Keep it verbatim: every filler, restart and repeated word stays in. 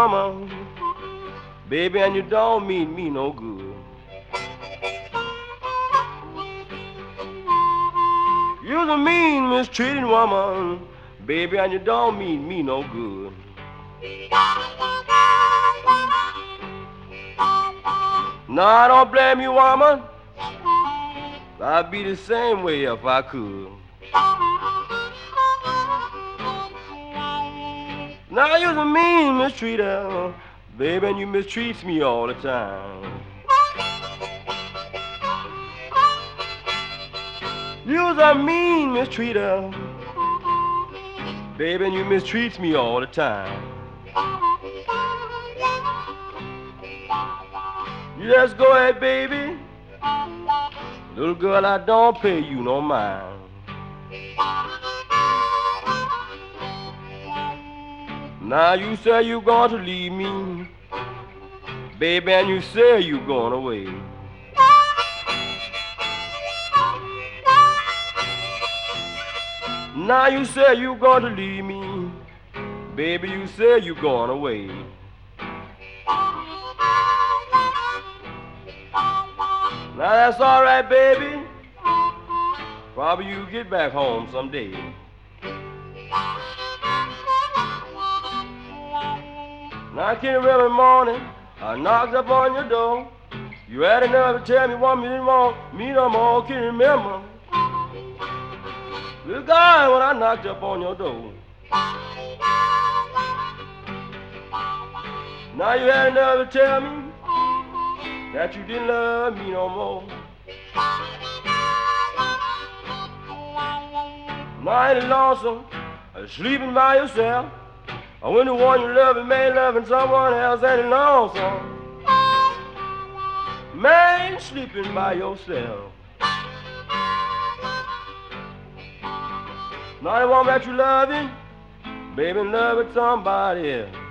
woman, baby, and you don't mean me no good. You're a mean, mistreated woman, baby, and you don't mean me no good. No, I don't blame you, woman. I'd be the same way if I could. Now you're a mean mistreater, baby, and you mistreats me all the time. You're a mean mistreater, baby, and you mistreats me all the time. You just go ahead, baby. Little girl, I don't pay you no mind. Now you say you're going to leave me, baby, and you say you're going away. Now you say you're going to leave me, baby, you say you're going away. Now that's all right, baby. Probably you get back home someday. Now I can't remember the morning, I knocked up on your door. You had enough to tell me one you didn't want me no more. Can't remember. Little guy, when I knocked up on your door. Now you had enough to tell me that you didn't love me no more. Now ain't it lonesome, uh, sleeping by yourself? Or when the one you love is made loving someone else, ain't it lonesome? Man, sleeping by yourself. Now the one that you loving, baby, love with somebody else.